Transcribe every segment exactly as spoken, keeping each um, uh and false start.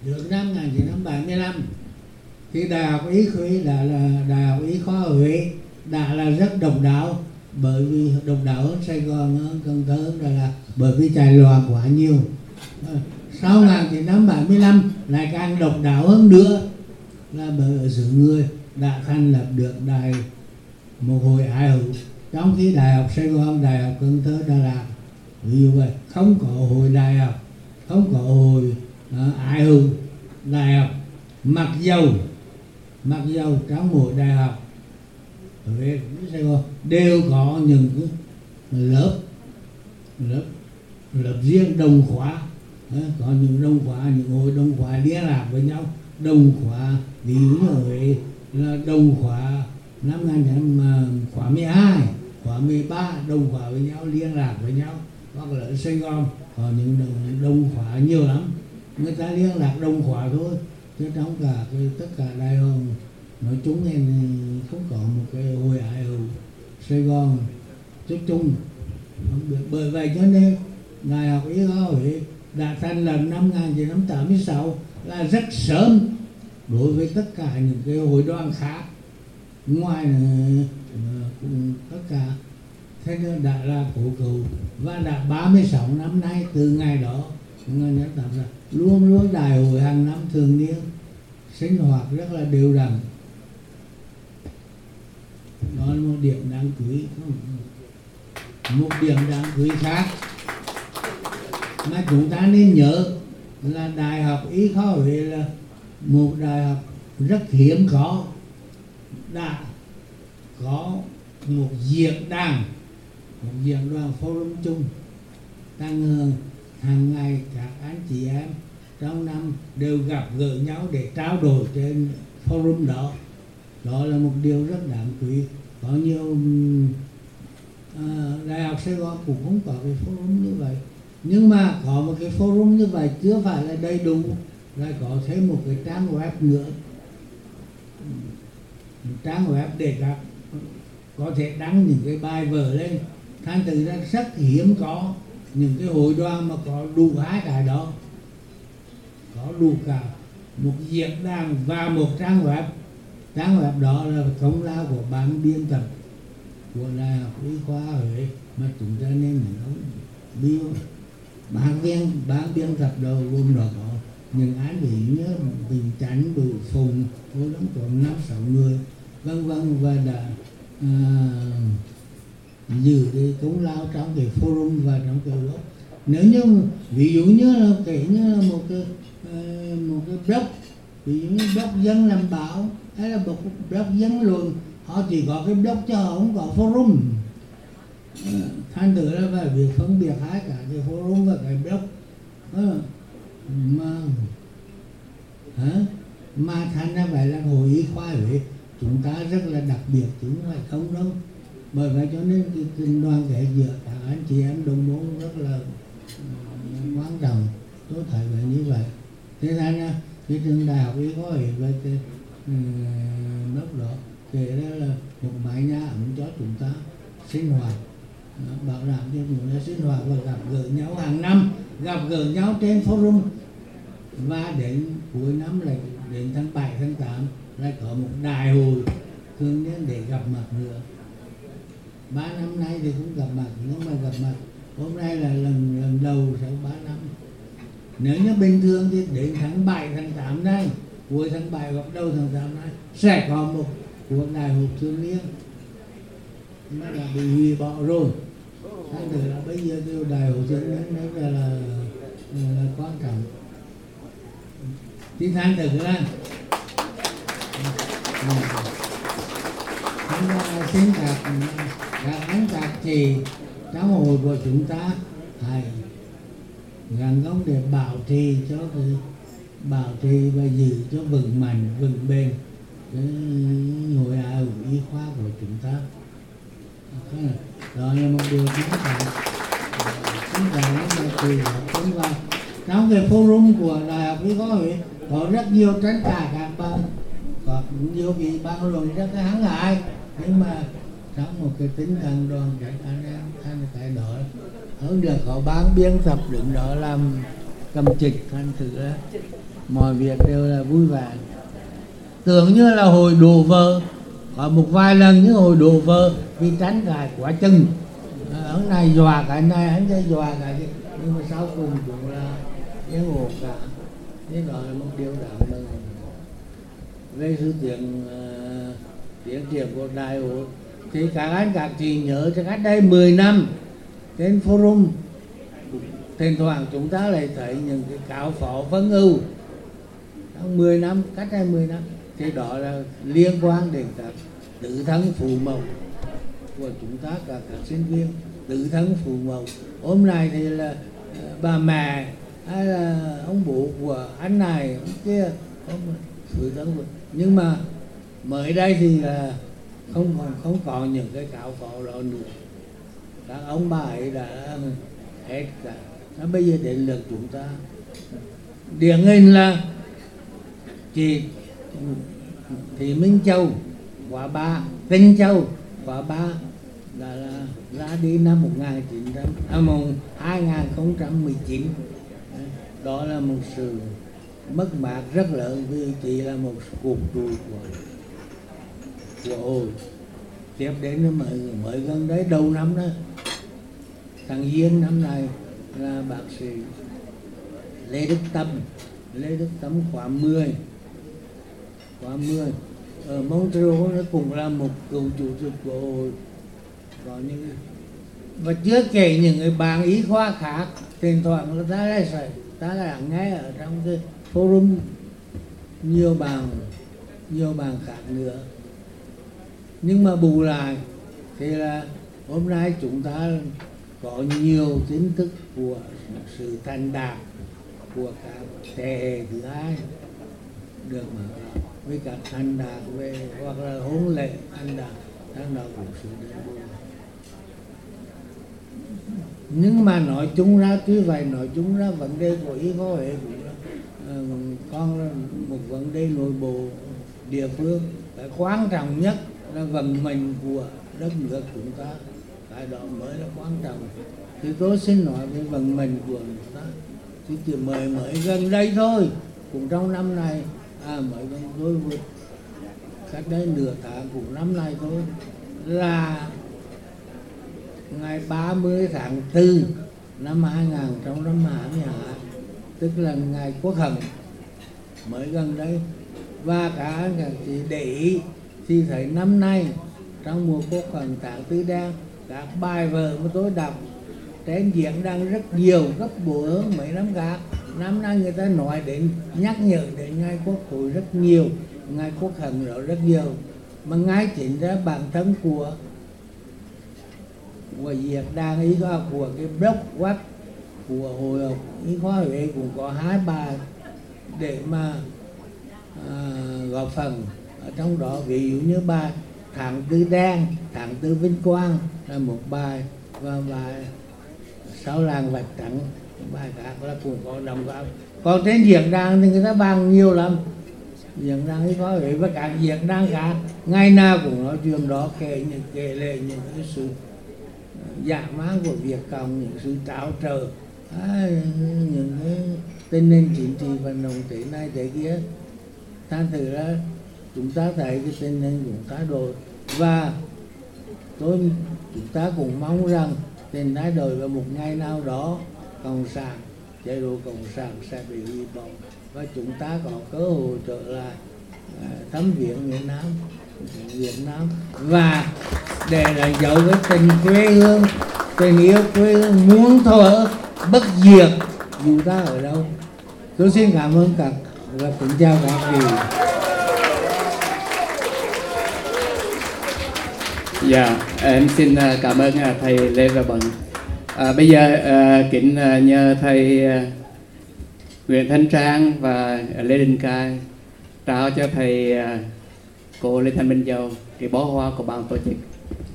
Được năm một nghìn chín trăm bảy mươi lăm thì Đại học Y Huế đã là Đại học Y khoa Huế đã là rất độc đáo, bởi vì độc đáo hơn Sài Gòn, hơn Cần Thơ, hơn Đà Lạt, bởi vì trải loạn quá nhiều. Sau một nghìn chín trăm bảy mươi lăm lại càng độc đáo hơn nữa là bởi ở xứ người đã thành lập được đại một hội ái hữu, trong khi Đại học Sài Gòn, Đại học Cần Thơ, Đà Lạt ví dụ vậy không có hội đại học, không có hội uh, ái hữu đại học. Mặc dầu mặc dầu trong mỗi đại học Huế, Sài Gòn đều có những cái lớp lớp lớp riêng đồng khóa, có những đồng khóa, những hội đồng khóa liên lạc với nhau. Đồng khóa ví dụ như ở Huế là đồng khóa năm một nghìn chín trăm khóa mười hai, khóa mười ba, đồng khóa với nhau, liên lạc với nhau. Hoặc là ở Sài Gòn có những đồng, đồng khóa nhiều lắm, người ta liên lạc đồng khóa thôi, chứ trong cả cái, tất cả đại học nói chung thì không có một cái hội ái hữu Sài Gòn chút chung không được. Bởi vậy cho nên Đại học Y khoa Huế đã thành lập năm một nghìn chín trăm tám mươi sáu là rất sớm đối với tất cả những cái hội đoàn khác ngoài uh, tất cả. Thế nên đã là cổ cựu và đã ba mươi sáu năm nay từ ngày đó luôn luôn đại hội hàng năm thường niên, sinh hoạt rất là đều đặn. Đó là một điểm đáng quý. Một điểm đáng quý khác mà chúng ta nên nhớ là Đại học Y khoa Huế là một đại học rất hiếm có đã có một diễn đàn, một diễn đoàn forum chung tăng hưởng hàng ngày. Các anh chị em trong năm đều gặp gỡ nhau để trao đổi trên forum đó. Đó là một điều rất đáng quý. Có nhiều à, đại học Sài Gòn cũng không có cái forum như vậy, nhưng mà có một cái forum như vậy chưa phải là đầy đủ, lại có thêm một cái trang web nữa, một trang web để các có thể đăng những cái bài vở lên. Thành thử ra rất hiếm có những cái hội đoàn mà có đủ hai cái đó, có đủ cả một diễn đàn và một trang web. Trang web đó là công lao của ban biên tập của Đại học Y khoa Huế mà chúng ta nên nói biên ban biên ban biên tập đầu gồm đó có những án ví như Bình Chánh, Bửu Phùng, cô đóng tổng năm sáu người vân vân, và đã à, giữ cái công lao trong cái forum và trong cái blog. Nếu như ví dụ như là kể như là một cái uh, một cái blog, ví dụ như blog dân làm báo hay là một blog dân luận, họ chỉ có cái blog chứ họ không có forum. Thành thử là phải việc phân biệt hai cả cái forum và cái blog à, mà hả? Mà thành ra vậy là hội Y khoa Huế chúng ta rất là đặc biệt chứ không phải không đâu. Bởi vậy cho nên cái tình đoàn kết giữa các anh chị em đồng môn rất là uh, quan trọng. Tôi thấy vậy như vậy. Thế nên uh, cái trường Đại học Y khoa Huế với cái uh, lớp đó kể ra là một mái nhà ấm cho chúng ta sinh hoạt, uh, bảo đảm cho chúng ta sinh hoạt và gặp gỡ nhau hàng năm, gặp gỡ nhau trên forum, và đến cuối năm lại đến tháng bảy tháng tám lại có một đại hội thường niên để gặp mặt nữa. Ba năm nay thì cũng gặp mặt, nhưng mà gặp mặt hôm nay là lần lần đầu sau ba năm. Nếu như bình thường thì đến tháng bảy tháng tám này, cuối tháng bảy hoặc đầu tháng tám này sẽ có một cuộc đại hội thường niên mà là bị hủy bỏ rồi. Thành thử là bây giờ cái đại hội thường niên đó là, là, là quan trọng. Thì thành thử là chúng ta xin các các anh các chị trong hội của chúng ta hãy gắng công để bảo trì cho cái bảo trì và giữ cho vững mạnh vững bền cái hội ái hữu y khoa của chúng ta. Đó là một điều chúng ta chúng ta rất là tùy chúng ta. Trong cái forum của Đại học Y khoa Huế có rất nhiều tranh cãi các bạn, có nhiều vị ban luận rất là hăng hái, nhưng mà trong một cái tinh thần đoàn kết anh em thành cái đó hơn được có ban biên tập đứng đó làm cầm trịch, thành thử mọi việc đều là vui vẻ. Tưởng như là hồi đổ vỡ, có một vài lần như hồi đổ vỡ vì tranh cãi quá chừng, ông này dọa cái này, anh kia dọa cái kia, nhưng mà sau cùng cũng là yên ổn cả. Thế đó là một điều đáng mừng. Về sự tiến uh, tiến triển của đại hội thì các anh các chị nhớ cho cách đây mười năm trên forum, thỉnh thoảng chúng ta lại thấy những cái cáo phó vâng ưu trong mười năm, cách đây mười năm, thì đó là liên quan đến các tự thân phụ mẫu của chúng ta, cả các sinh viên tự thân phụ mẫu. Hôm nay thì là bà mẹ hay là ông bố của anh này ông kia, ông tự thân. Nhưng mà mới đây thì là không còn không còn những cái cáo phó đó nữa, các ông bà ấy đã hết cả. Nó bây giờ đến lượt chúng ta. Điển hình là chị Thị Minh Châu khóa ba, Tinh Châu khóa ba là, là ra đi năm một nghìn chín trăm à, hai nghìn không trăm mười chín. Đó là một sự mất mát rất lớn, vì chị là một cột trụ của của hội. Tiếp đến mới mới gần đấy đầu năm đó, tháng Giêng năm này là bác sĩ Lê Đức Tâm, Lê Đức Tâm khóa mười, khóa mười ở Montreal, nó cũng là một cựu chủ tịch của hội. Có những và chưa kể những người bạn y khoa khác, thỉnh thoảng là ta lại sẽ ta lại nghe ở trong cái forum nhiều bạn nhiều bạn khác nữa. Nhưng mà bù lại thì là hôm nay chúng ta có nhiều tin tức của sự thành đạt của các thế hệ thứ hai được mở ra, với các thành đạt về hoặc là hôn lễ thành đạt đang nào cũng sự đến buồn. Nhưng mà nói chung ra, tuy vậy nói chung ra vấn đề của y khoa Huế cũng là uh, còn là một vấn đề nội bộ địa phương. Cái quan trọng nhất là vận mệnh của đất nước chúng ta, cái đó mới là quan trọng. Thì tôi xin nói về vận mệnh của chúng ta thì chỉ mới mới gần đây thôi, cũng trong năm này à mới gần tôi vượt cách đây nửa tháng cũng năm nay thôi, là ngày ba mươi tháng tư năm hai nghìn không trăm hai mươi hai, tức là ngày Quốc Hận mới gần đây. Và cả anh các chị để ý thì thấy năm nay trong mùa Quốc Hận tháng tư đen, các bài vở mà tôi đọc trên diễn đàn rất nhiều, gấp bội hơn mấy năm khác. Năm nay người ta nói đến, nhắc nhở đến ngày Quốc hội rất nhiều, ngày Quốc Hận đó rất nhiều, mà ngay chính ra bản thân của của diễn đàn y khoa, của cái blog web của Hội học Y khoa Huế cũng có hai bài để mà à, góp phần ở trong đó. Ví dụ như bài tháng tư đen, tháng tư vinh quang là một bài, và bài sáu làng vạch trắng, bài khác là cũng có đồng góp. Còn trên diễn đàn thì người ta bàn nhiều lắm, diễn đàn Y khoa Huế và các diễn đàn khác ngày nào cũng nói chuyện đó, kể những kể lệ những cái sự giả mang của Việt Cộng, những sự tráo trở, à, những cái tình hình chính trị vận động thế này thế kia. Thành thử ra chúng ta thấy cái tình hình cũng thay đổi, và tôi chúng ta cũng mong rằng tình thay đổi vào một ngày nào đó cộng sản, chế độ cộng sản sẽ bị hủy bỏ và chúng ta có cơ hội trở lại à, thăm viếng Việt Nam, Việt Nam và để lại dấu cái tình quê hương, tình yêu quê hương muôn thuở bất diệt dù ta ở đâu. Tôi xin cảm ơn các và kính chào các vị. Dạ, em xin cảm ơn thầy Lê Và Bận. À, bây giờ à, kính nhờ thầy Nguyễn Thanh Trang và Lê Đình Cai trao cho thầy cô Lê Thanh Minh Dầu cái bó hoa của ban tổ chức.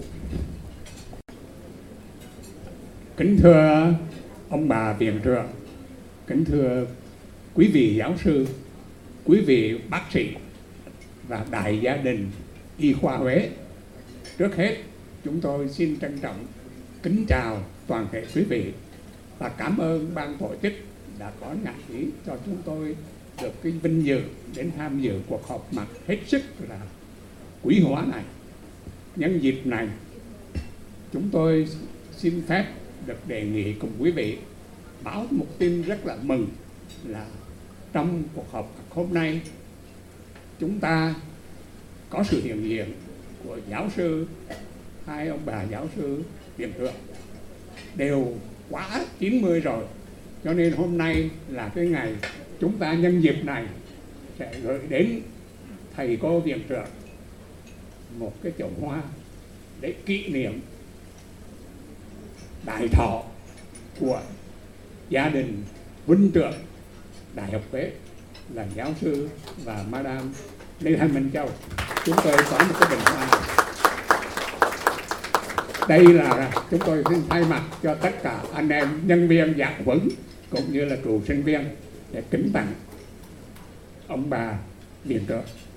Kính thưa ông bà viện trưởng, kính thưa quý vị giáo sư, quý vị bác sĩ và đại gia đình Y khoa Huế. Trước hết, chúng tôi xin trân trọng kính chào toàn thể quý vị và cảm ơn ban tổ chức đã có nhạc ý cho chúng tôi được cái vinh dự đến tham dự cuộc họp mặt hết sức là quý hóa này. Nhân dịp này, chúng tôi xin phép được đề nghị cùng quý vị báo một tin rất là mừng là trong cuộc họp hôm nay chúng ta có sự hiện diện của giáo sư, hai ông bà giáo sư viện trưởng đều quá chín mươi rồi, cho nên hôm nay là cái ngày chúng ta nhân dịp này sẽ gửi đến thầy cô viện trưởng một cái chậu hoa để kỷ niệm đại thọ của gia đình huynh trưởng Đại học Huế là giáo sư và Madam Lê Thanh Minh Châu. Chúng tôi có một cái bình hoa. Đây là chúng tôi xin thay mặt cho tất cả anh em nhân viên giảng huấn cũng như là cựu sinh viên để kính tặng ông bà viện trưởng.